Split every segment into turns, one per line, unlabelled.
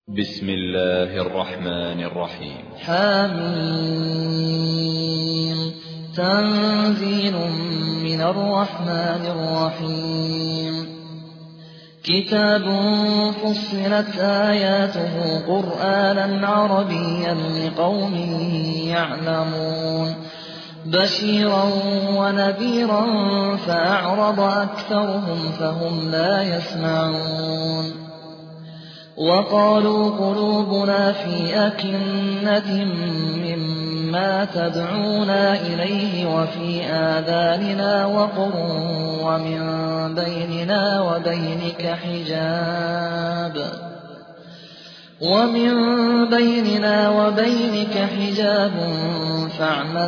بسم الله الرحمن الرحيم.
حميم. تنزيل من الرحمن الرحيم. كتاب فصلت آياته قرآنا عربيا لقوم يعلمون بشيرا ونذيرا فأعرض أكثرهم فهم لا يسمعون وقالوا قلوبنا في أكنة مما تدعونا إليه وفي آذاننا وقر ومن بيننا وبينك حجاب فاعمل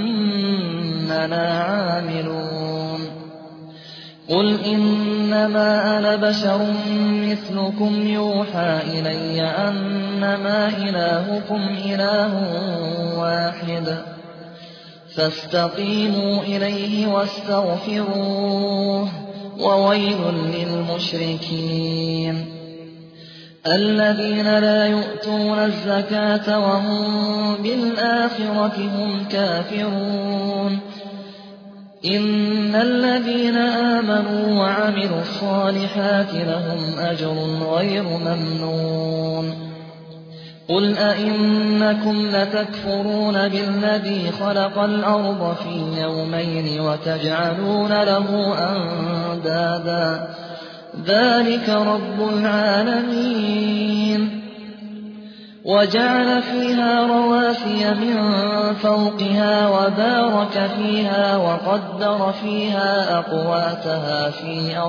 إننا عاملون قل إنما أنا بشر مثلكم يوحى إلي أنما إلهكم إله واحد فاستقيموا إليه واستغفروه وويل للمشركين الذين لا يؤتون الزكاة وهم بالآخرة هم كافرون إن الذين آمنوا وعملوا الصالحات لهم أجر غير ممنون قل أئنكم لتكفرون بالذي خلق الأرض في يومين وتجعلون له أندادا ذلك رب العالمين وجعل فيها رواسي من فوقها وبارك فيها وقدر فيها أقواتها في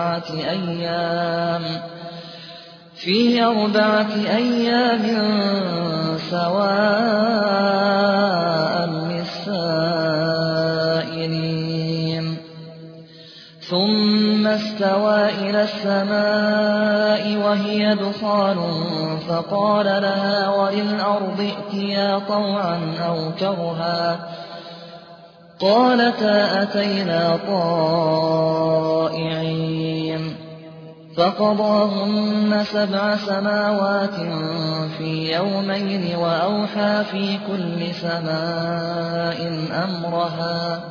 أربعة أيام سواء للسائلين ثم استوى إلى السماء وهي دخان فقال لها وللأرض ائتيا طوعا أو كرها قالتا أتينا طائعين فقضاهن 7 سماوات في يومين وأوحى في كل سماء أمرها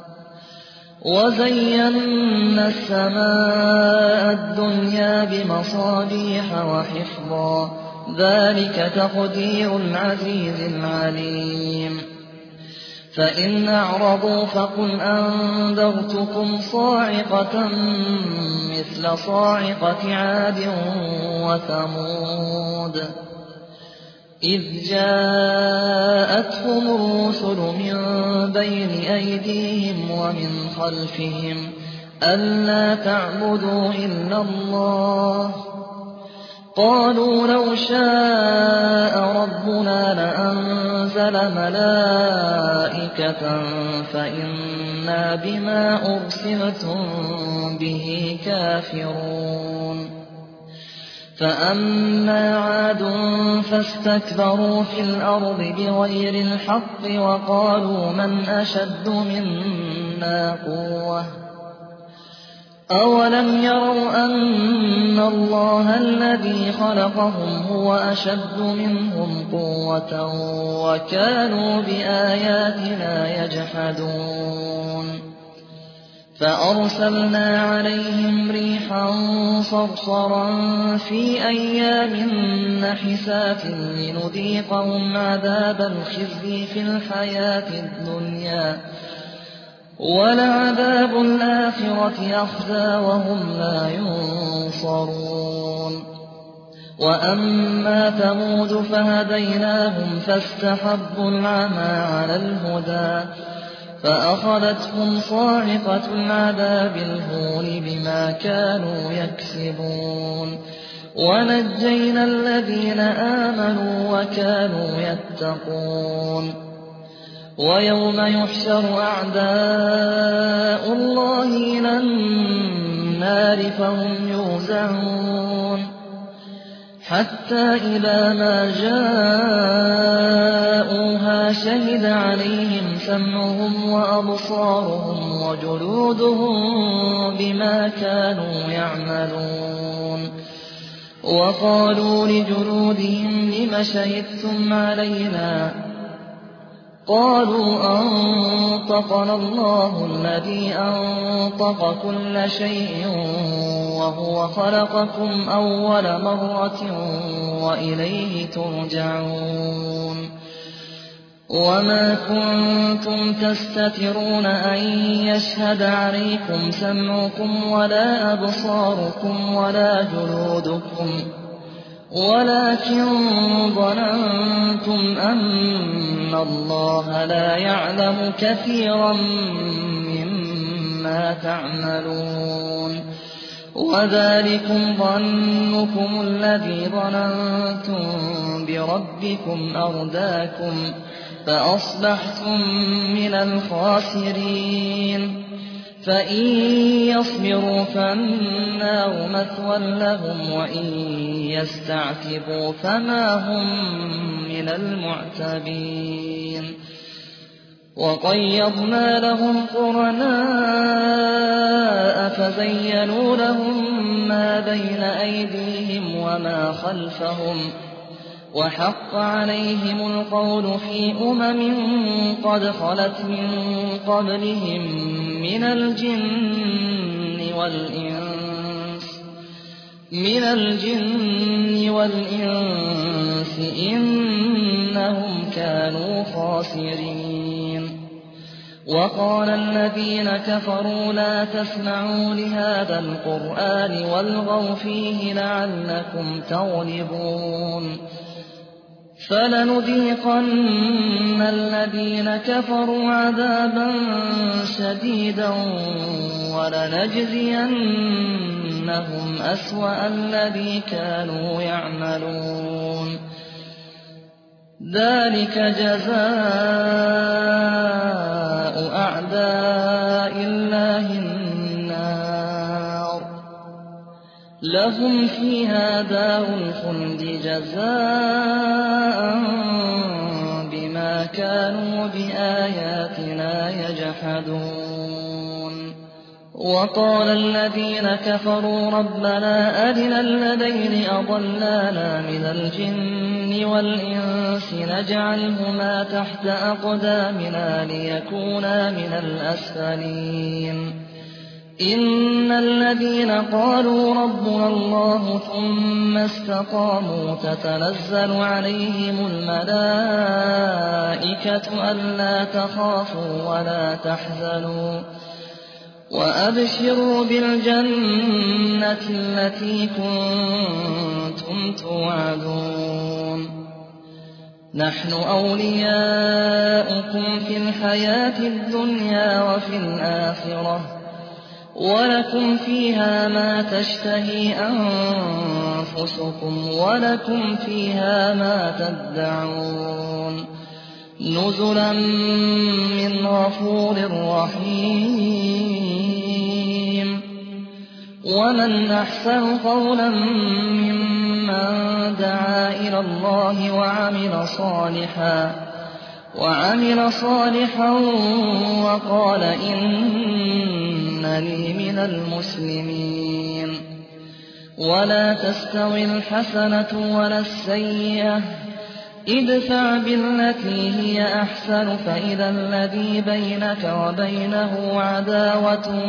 وزينا السماء الدنيا بمصابيح وحفظا ذلك تقدير العزيز العليم فإن أعرضوا فقل أنذرتكم صاعقة مثل صاعقة عاد وثمود إذ جاءتهم الرسل من بين أيديهم ومن خلفهم ألا تعبدوا إلا الله قالوا لو شاء ربنا لأنزل ملائكة فإنا بما أرسلتم به كافرون فأما عاد فاستكبروا في الأرض بغير الحق وقالوا من أشد منا قوة أولم يروا أن الله الذي خلقهم هو أشد منهم قوة وكانوا بآياتنا يجحدون فأرسلنا عليهم ريحا صرصرا في أيام نحسات لنذيقهم عذاب الخزي في الحياة الدنيا ولعذاب الآخرة أخزى وهم لا ينصرون وأما ثمود فهديناهم فاستحبوا العمى على الهدى فأخذتهم صاعقة العذاب الهون بما كانوا يكسبون ونجينا الذين آمنوا وكانوا يتقون ويوم يحشر أعداء الله إلى النار فهم يوزعون حتى إذا ما جاءوها شهد عليهم سمعهم وأبصارهم وجلودهم بما كانوا يعملون وقالوا لجلودهم لم شهدتم علينا قالوا أنطقنا الله الذي أنطق كل شيء وهو خلقكم أول مرة وإليه ترجعون وما كنتم تستترون أن يشهد عليكم سمعكم ولا أبصاركم ولا جلودكم ولكن ظننتم أن الله لا يعلم كثيرا مما تعملون وذلكم ظنكم الذي ظننتم بربكم أرداكم فأصبحتم من الخاسرين فإن يصبروا فالنار مثوى لهم وإن يستعتبوا فما هم من المعتبين وقيضنا لهم قرناء فزينوا لهم ما بين أيديهم وما خلفهم وحق عليهم القول في قد خلت من قبلهم من الجن والإنس إنهم كانوا خاسرين وقال الذين كفروا لا تسمعوا لهذا القرآن والغوا فيه لعلكم تغلبون فلنذيقن الذين كفروا عذابا شديدا ولنجزينهم أسوأ الذي كانوا يعملون ذلك جزاء أعداء الله النار لهم فيها دار الخلد جزاء بما كانوا بآياتنا يجحدون وقال الذين كفروا ربنا أرنا الذين أضلانا من الجن والإنس نجعلهما تحت أقدامنا ليكونا من الأسفلين إن الذين قالوا ربنا الله ثم استقاموا تتنزل عليهم الملائكة ألا تخافوا ولا تحزنوا وأبشروا بالجنة التي كنتم توعدون نحن أولياؤكم في الحياة الدنيا وفي الآخرة ولكم فيها ما تشتهي أنفسكم ولكم فيها ما تدعون نزلا من غفور رحيم ومن أحسن قولا ممن دعا إلى الله وعمل صالحا وقال إنني من المسلمين ولا تستوي الحسنة ولا السيئة ادفع بالتي هي أحسن فإذا الذي بينك وبينه عداوة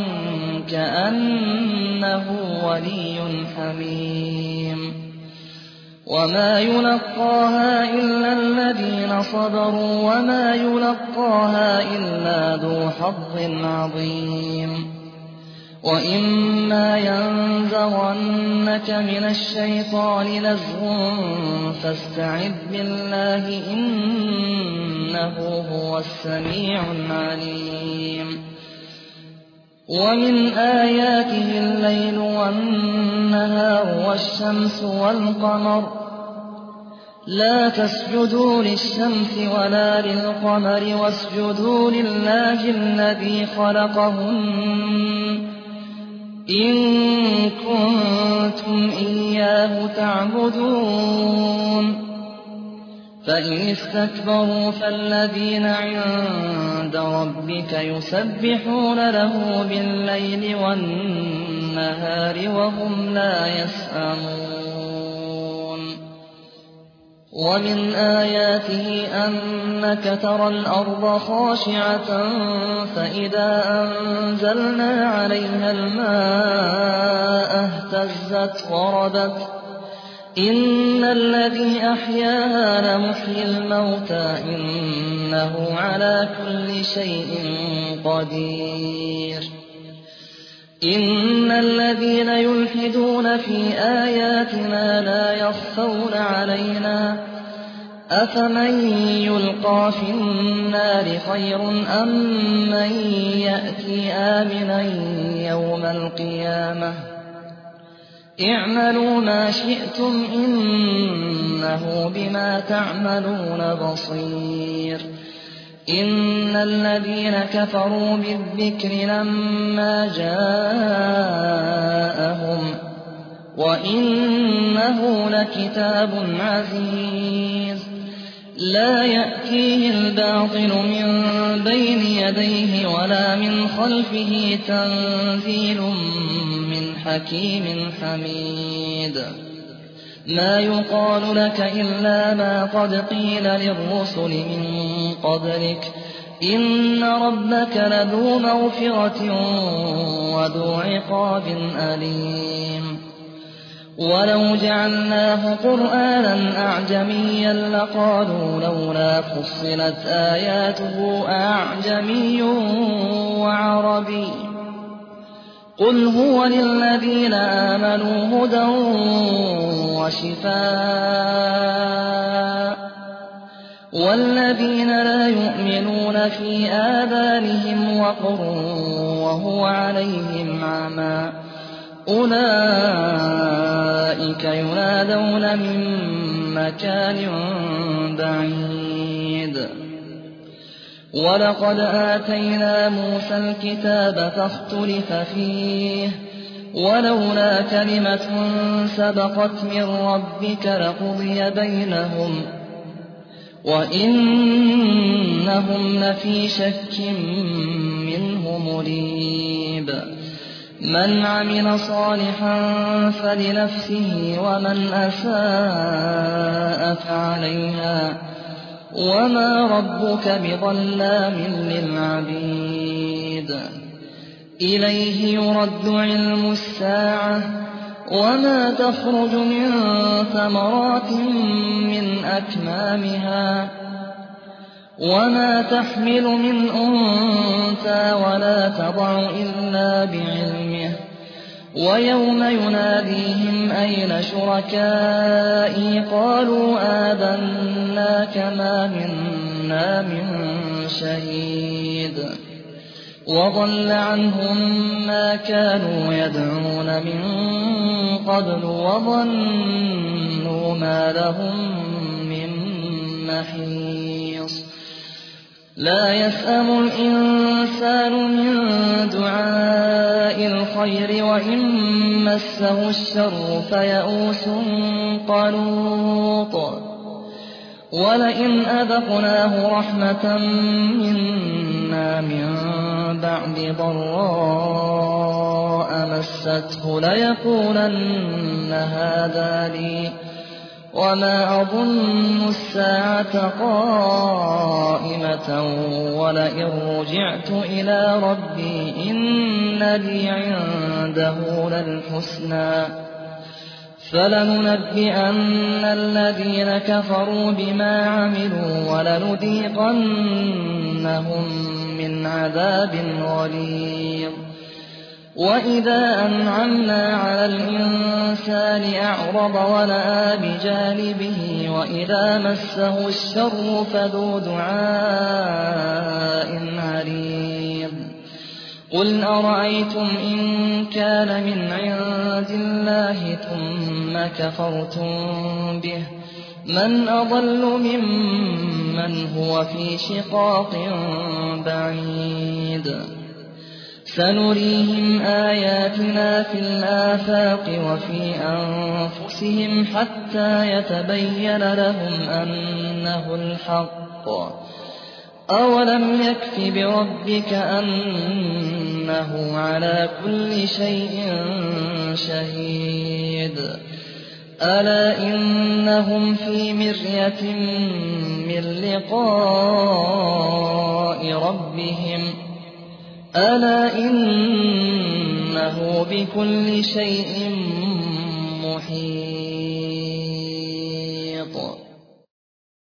كأنه ولي حميم وما يلقاها إلا الذين صبروا وما يلقاها إلا ذو حظ عظيم وإما ينزغنك من الشيطان نزغ فاستعذ بالله إنه هو السميع العليم ومن آياته الليل والنهار والشمس والقمر لا تسجدوا للشمس ولا للقمر واسجدوا لله الذي خلقهن إن كنتم إياه تعبدون فإن استكبروا فالذين عند ربك يسبحون له بالليل والنهار وهم لا يسأمون ومن آياته أنك ترى الأرض خاشعة فإذا أنزلنا عليها الماء اهتزت وربت إن الذي أحياها لمحيي الموتى إنه على كل شيء قدير إن الذين يلحدون في آياتنا لا يخفون علينا أفمن يلقى في النار خير أم من يأتي آمنا يوم القيامة اعملوا ما شئتم إنه بما تعملون بصير إن الذين كفروا بالذكر لما جاءهم وإنه لكتاب عزيز لا يأتيه الباطل من بين يديه ولا من خلفه تنزيل من حكيم حميد ما يقال لك إلا ما قد قيل للرسل من قبلك إن ربك لذو مغفرة وذو عقاب أليم ولو جعلناه قرآنا أعجميا لقالوا لولا فصلت آياته أعجمي وعربي قل هو للذين آمنوا هدى وشفاء والذين لا يؤمنون في آذانهم وقر وهو عليهم عمى أولئك ينادون من مكان بعيد ولقد آتينا موسى الكتاب فاختلف فيه ولولا كلمة سبقت من ربك لقضي بينهم وإنهم لفي شك منه مريب من عمل صالحا فلنفسه ومن أساء فعليها وما ربك بظلام للعبيد إليه يرد علم الساعة وما تخرج من ثمرات من أكمامها وما تحمل من أنثى ولا تضع إلا بعلمه ويوم يناديهم أين شركائي قالوا آذناك ما منا من شهيد وضل عنهم ما كانوا يدعون من قبل وظنوا ما لهم من محيص لا يسأم الإنسان من دعاء الخير وإن مسه الشر فيئوس قنوط ولئن أذقناه رحمة منا من بعد ضراء مسته ليقولن هذا لي وما أظن الساعة قائمة ولئن رجعت إلى ربي إن لي عنده للحسنى فلننبئن الذين كفروا بما عملوا ولنذيقنهم من عذاب غليظ وإذا أنعمنا على الإنسان أعرض ونأى بجانبه وإذا مسه الشر فذو دعاء عريض قل أرأيتم إن كان من عند الله ثم كفرتم به من أضل ممن هو في شقاق بعيد سنريهم آياتنا في الآفاق وفي أنفسهم حتى يتبين لهم أنه الحق أولم يكف بربك أنه على كل شيء شهيد ألا إنهم في مرية من لقاء ربهم ألا إنه بكل شيء محيط